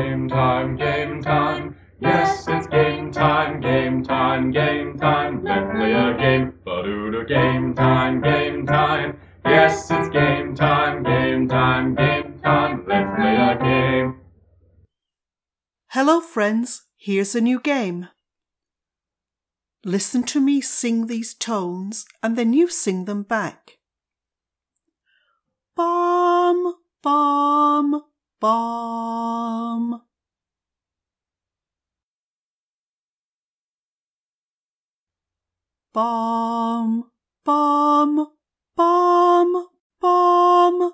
Game time, game time. Yes, it's game time, game time, game time. Let's play a game. Ba-doo-doo, game time, game time. Yes, it's game time, game time, game time. Let's play a game. Hello friends, here's a new game. Listen to me sing these tones and then you sing them back. Bomb, bomb, bomb. Bomb, bomb, bomb, bomb.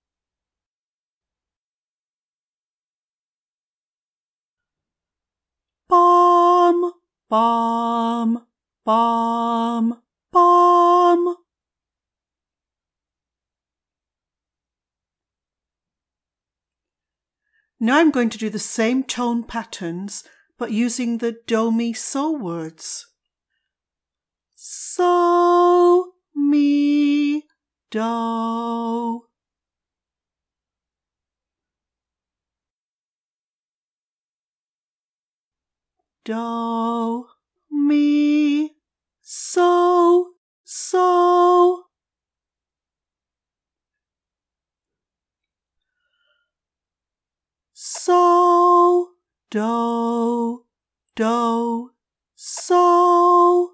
Bomb, bomb, bomb, bomb. Now I'm going to do the same tone patterns but using the do, mi, so words. So, mi, do. Do, mi, so, so. So, do, do, so.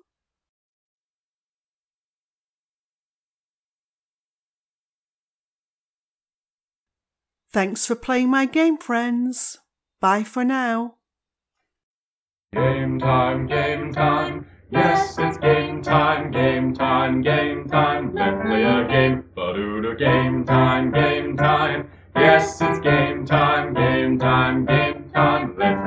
Thanks for playing my game, friends. Bye for now. Game time, game time. Yes, it's game time, game time, game time. Let's play a game. Ba-doo-doo, game time, game time. Yes, it's game time, game time, game time. Let's